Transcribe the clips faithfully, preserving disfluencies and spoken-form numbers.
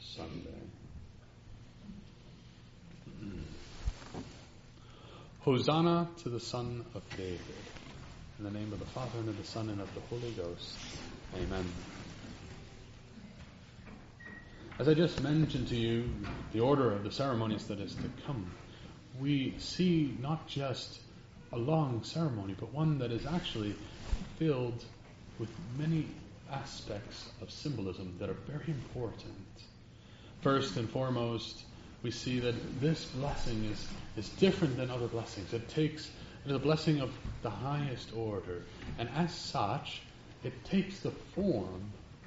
Sunday. Hosanna to the Son of David. In the name of the Father, and of the Son, and of the Holy Ghost. Amen. As I just mentioned to you, the order of the ceremonies that is to come, we see not just a long ceremony, but one that is actually filled with many aspects of symbolism that are very important. First and foremost, we see that this blessing is, is different than other blessings. It takes it is a blessing of the highest order, and as such, it takes the form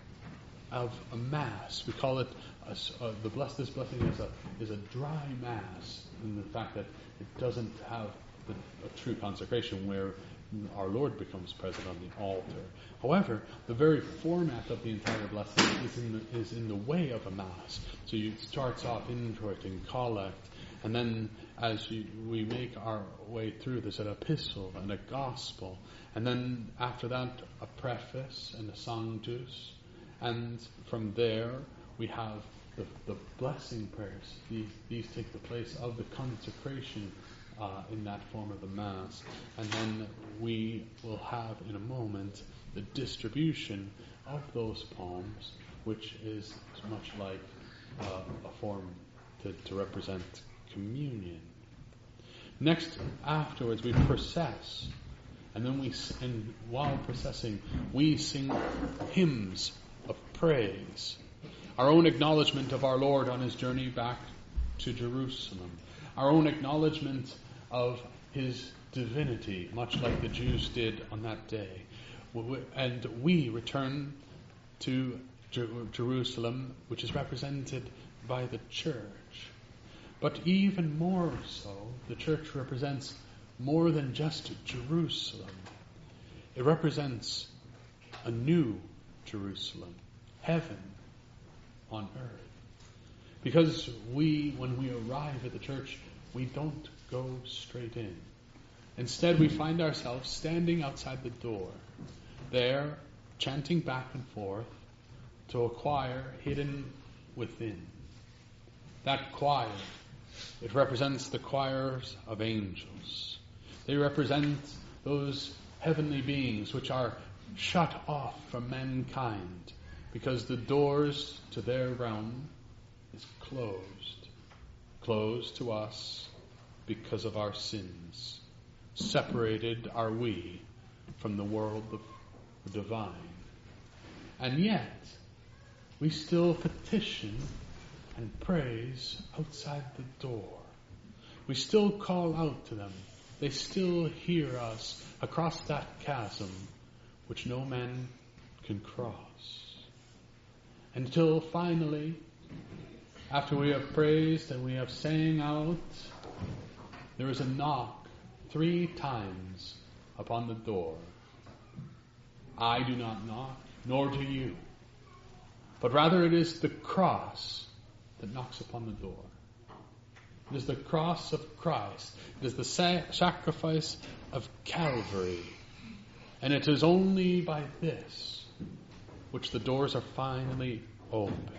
of a mass. We call it a, uh, the bless. This blessing is a is a dry mass, in the fact that it doesn't have the, a true consecration where our Lord becomes present on the altar. However, the very format of the entire blessing is in the, is in the way of a mass. So it starts off introit and collect, and then as you, we make our way through, there's an epistle and a gospel, and then after that a preface and a sanctus, and from there we have the, the blessing prayers. These, these take the place of the consecration Uh, in that form of the Mass. And then we will have in a moment the distribution of those palms, which is much like uh, a form to, to represent communion. Next, afterwards, we process. And then we, and while processing, we sing hymns of praise. Our own acknowledgement of our Lord on his journey back to Jerusalem. Our own acknowledgement of his divinity, much like the Jews did on that day. And we return to Jer- Jerusalem, which is represented by the church. But even more so, the church represents more than just Jerusalem. It represents a new Jerusalem, heaven on earth. Because we, when we arrive at the church, we don't go straight in. Instead, we find ourselves standing outside the door, there, chanting back and forth to a choir hidden within. That choir, it represents the choirs of angels. They represent those heavenly beings which are shut off from mankind because the doors to their realm is closed. Closed to us because of our sins. Separated are we from the world of the divine. And yet, we still petition and praise outside the door. We still call out to them. They still hear us across that chasm which no man can cross. Until finally, after we have praised and we have sang out, there is a knock three times upon the door. I do not knock, nor do you. But rather it is the cross that knocks upon the door. It is the cross of Christ. It is the sa- sacrifice of Calvary. And it is only by this which the doors are finally opened.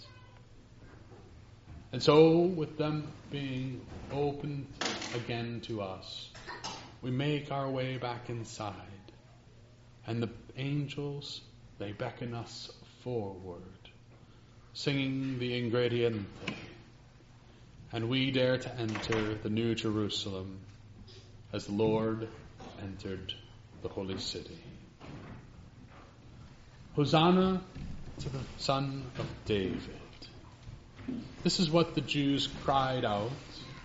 And so, with them being opened again to us, we make our way back inside. And the angels, they beckon us forward, singing the Ingrediente. And we dare to enter the New Jerusalem as the Lord entered the holy city. Hosanna to the Son of David. This is what the Jews cried out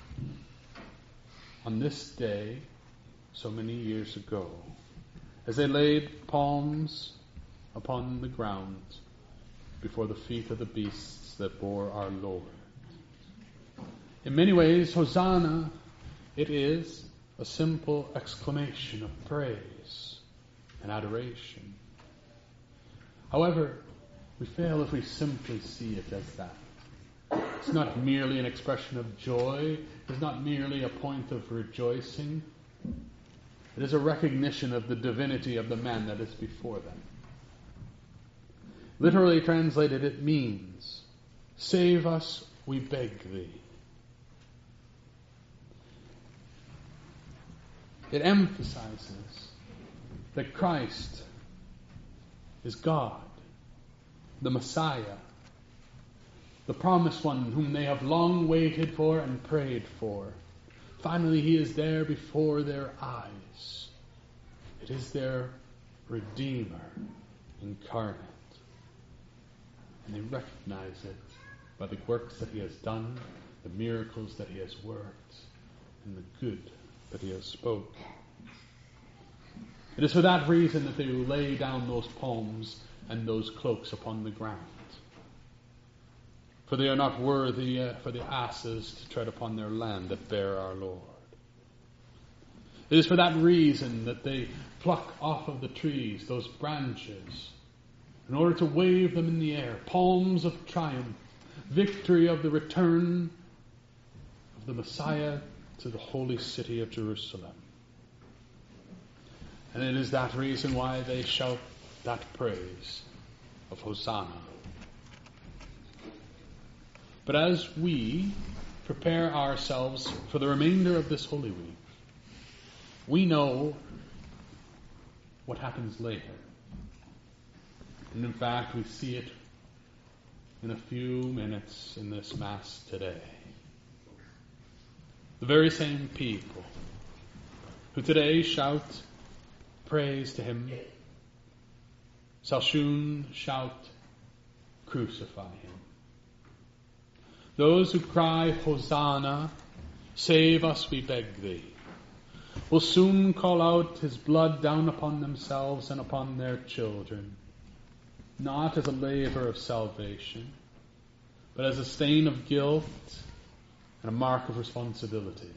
on this day so many years ago, as they laid palms upon the ground before the feet of the beasts that bore our Lord. In many ways, Hosanna, it is a simple exclamation of praise and adoration. However, we fail if we simply see it as that. It's not merely an expression of joy. It's not merely a point of rejoicing. It is a recognition of the divinity of the man that is before them. Literally translated, it means Save us, we beg thee. It emphasizes that Christ is God, the Messiah, the promised one whom they have long waited for and prayed for. Finally, he is there before their eyes. It is their Redeemer incarnate. And they recognize it by the works that he has done, the miracles that he has worked, and the good that he has spoke. It is for that reason that they lay down those palms and those cloaks upon the ground. For they are not worthy uh, for the asses to tread upon their land that bear our Lord. It is for that reason that they pluck off of the trees those branches in order to wave them in the air, palms of triumph, victory of the return of the Messiah to the holy city of Jerusalem. And it is that reason why they shout that praise of Hosanna. But as we prepare ourselves for the remainder of this Holy Week, we know what happens later. And in fact, we see it in a few minutes in this Mass today. The very same people who today shout praise to him shall soon shout, crucify him. Those who cry, Hosanna, save us, we beg thee, will soon call out his blood down upon themselves and upon their children, not as a laver of salvation, but as a stain of guilt and a mark of responsibility.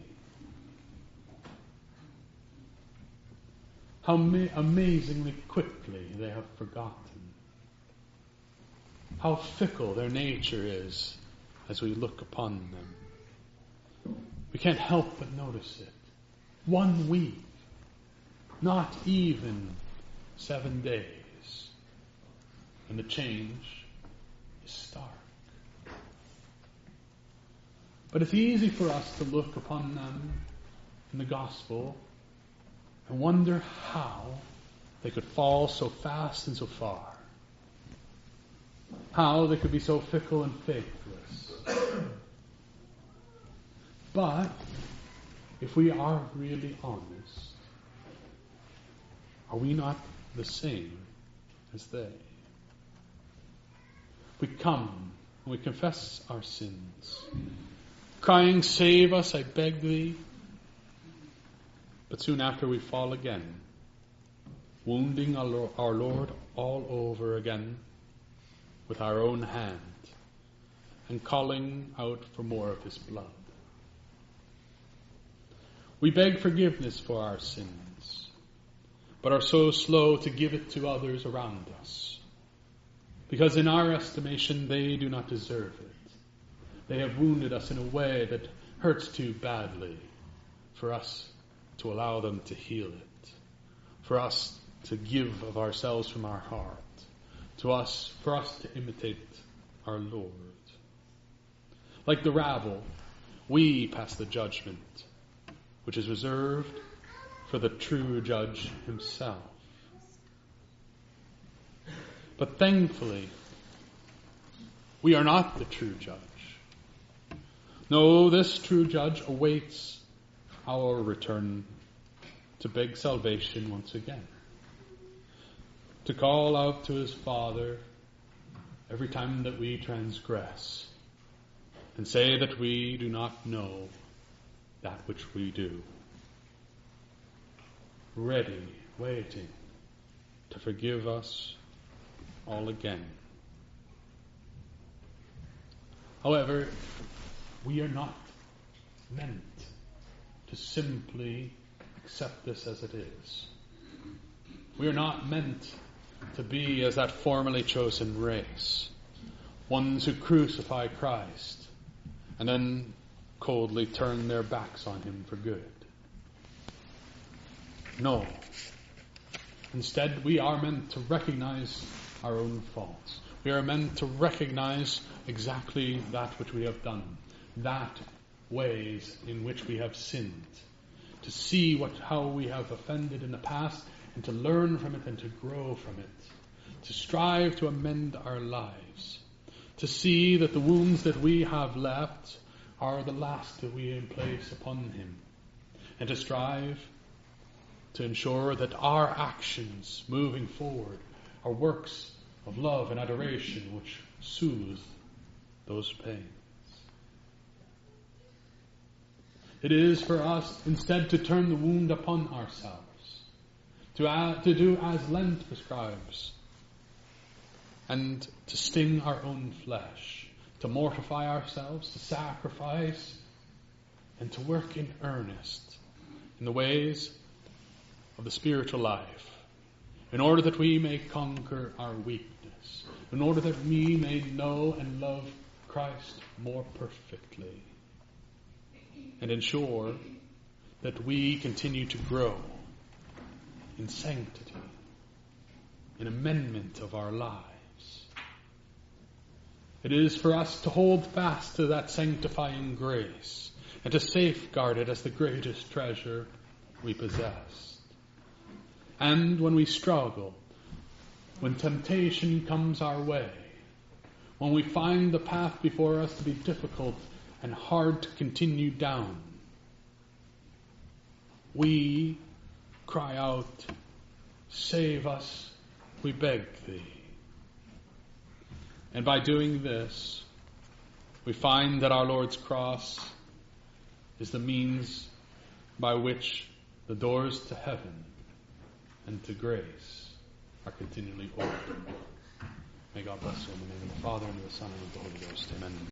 How ma- amazingly quickly they have forgotten. How fickle their nature is as we look upon them. We can't help but notice it. One week, not even seven days, and the change is stark. But it's easy for us to look upon them in the gospel and wonder how they could fall so fast and so far. How they could be so fickle and faithless. But if we are really honest, are we not the same as they? We come and we confess our sins, crying, save us, I beg thee. But soon after we fall again, wounding our Lord all over again with our own hand and calling out for more of his blood. We beg forgiveness for our sins, but are so slow to give it to others around us, because in our estimation they do not deserve it. They have wounded us in a way that hurts too badly for us to allow them to heal it, for us to give of ourselves from our heart, to us, for us to imitate our Lord. Like the rabble, we pass the judgment which is reserved for the true judge himself. But thankfully, we are not the true judge. No, this true judge awaits our return to beg salvation once again, to call out to his Father every time that we transgress and say that we do not know that which we do. Ready, waiting to forgive us all again. However, we are not meant to simply accept this as it is. We are not meant to be as that formerly chosen race, ones who crucify Christ and then coldly turn their backs on him for good. No. Instead, we are meant to recognize our own faults. We are meant to recognize exactly that which we have done, that ways in which we have sinned, to see what how we have offended in the past, and to learn from it and to grow from it, to strive to amend our lives, to see that the wounds that we have left are the last that we place upon him, and to strive to ensure that our actions moving forward are works of love and adoration which soothe those pains. It is for us instead to turn the wound upon ourselves, to, add, to do as Lent prescribes, and to sting our own flesh, to mortify ourselves, to sacrifice, and to work in earnest in the ways of the spiritual life, in order that we may conquer our weakness, in order that we may know and love Christ more perfectly, and ensure that we continue to grow in sanctity, in amendment of our lives. It is for us to hold fast to that sanctifying grace and to safeguard it as the greatest treasure we possess. And when we struggle, when temptation comes our way, when we find the path before us to be difficult and hard to continue down, we cry out, "Save us, we beg thee." And by doing this, we find that our Lord's cross is the means by which the doors to heaven and to grace are continually open. May God bless you in the name of the Father, and of the Son, and of the Holy Ghost. Amen.